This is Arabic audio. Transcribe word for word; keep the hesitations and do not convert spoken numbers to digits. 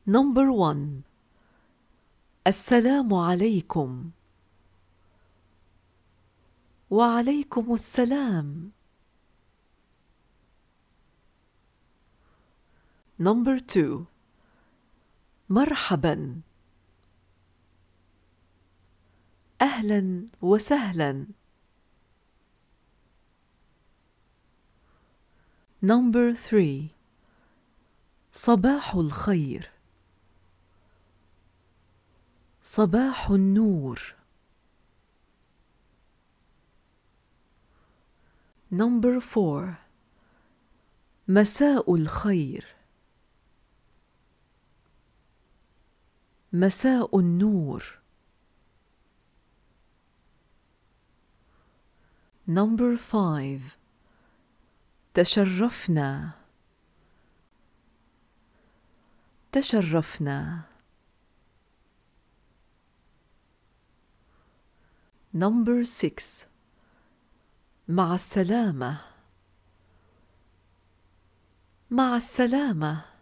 Number one. السلام عليكم. وعليكم السلام. Number two. مرحبا. أهلا وسهلا. Number three. صباح الخير. صباح النور. Number four. مساء الخير. مساء النور. Number five. تشرفنا. تشرفنا. Number six. مع السلامة. مع السلامة.